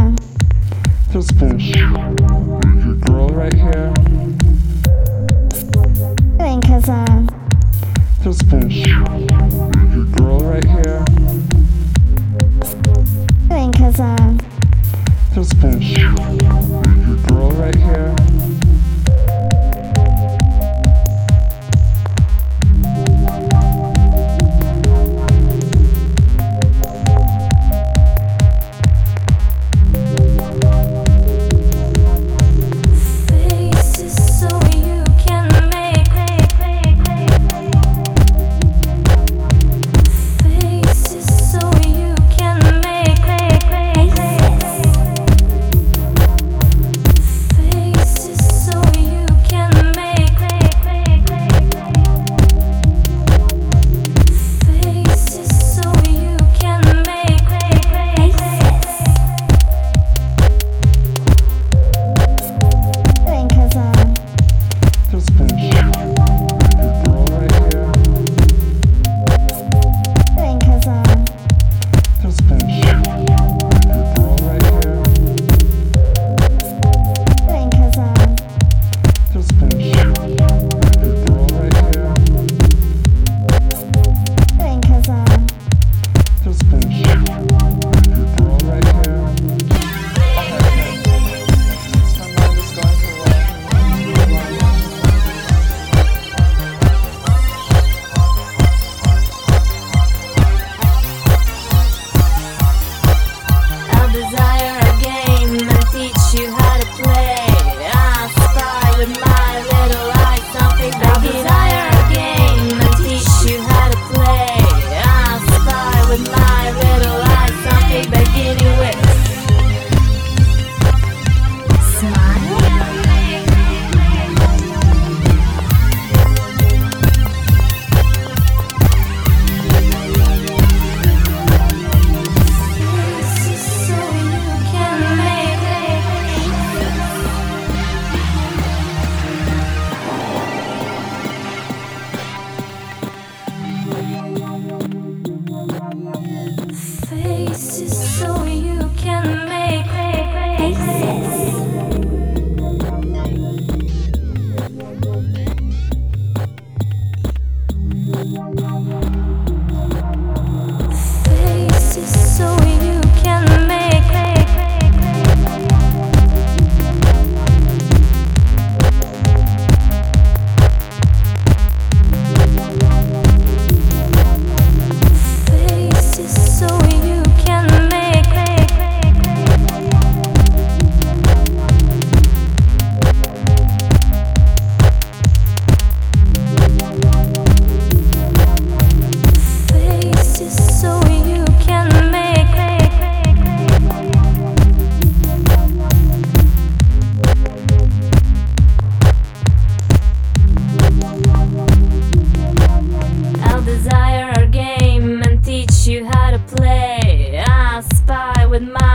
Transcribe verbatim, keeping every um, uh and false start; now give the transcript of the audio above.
um This bullshit. Your girl right here. doing cause um This bullshit. Your girl right here. doing cause um This bullshit. Your girl right here. Faces so you can make faces. Faces so you can make faces so you can make faces so you can make I'll desire our game and teach you how to play. I spy with my